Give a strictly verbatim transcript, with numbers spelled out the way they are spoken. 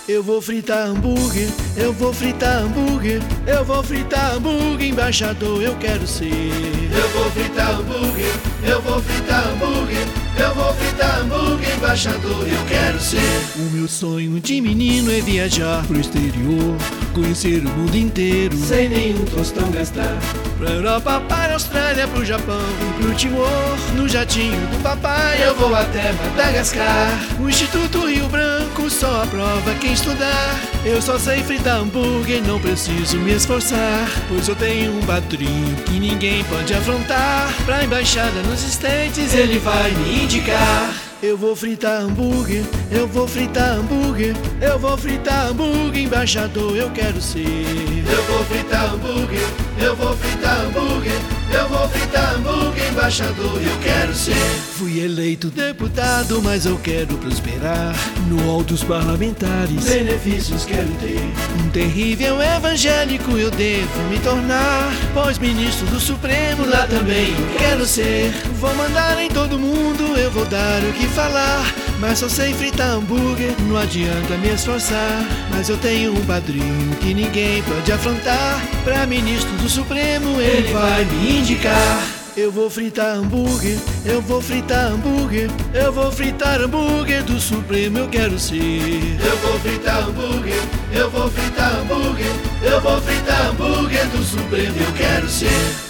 Eu vou fritar hambúrguer, eu vou fritar hambúrguer, eu vou fritar hambúrguer, embaixador eu quero ser. Eu vou fritar hambúrguer, eu vou fritar hambúrguer, eu vou fritar hambúrguer, embaixador eu quero ser. O meu sonho de menino é viajar pro exterior, conhecer o mundo inteiro, sem nenhum tostão gastar. Pra Europa, para a Austrália, pro Japão e pro Timor, no jatinho do papai eu vou até Madagascar. O Instituto Rio Branco só aprova quem estudar. Eu só sei fritar hambúrguer, não preciso me esforçar, pois eu tenho um padrinho que ninguém pode afrontar. Pra embaixada nos States ele vai me indicar. Eu vou fritar hambúrguer, eu vou fritar hambúrguer, eu vou fritar hambúrguer, embaixador eu quero ser. Eu vou fritar hambúrguer, eu vou fritar hambúrguer, eu vou fritar hambúrguer, embaixador eu quero ser. Fui eleito deputado, mas eu quero prosperar no hall dos parlamentares. Benefícios quero ter. Um terrível evangélico eu devo me tornar, pois ministro do Supremo lá também eu quero ser. Vou mandar em todo mundo, eu vou dar o que falar, mas só sei fritar hambúrguer, não adianta me esforçar. Mas eu tenho um padrinho que ninguém pode afrontar. Pra ministro do Supremo ele, ele vai me indicar. Eu vou fritar hambúrguer, eu vou fritar hambúrguer, eu vou fritar hambúrguer do Supremo eu quero ser. Eu vou fritar hambúrguer, eu vou fritar hambúrguer, eu vou fritar hambúrguer do Supremo eu quero ser.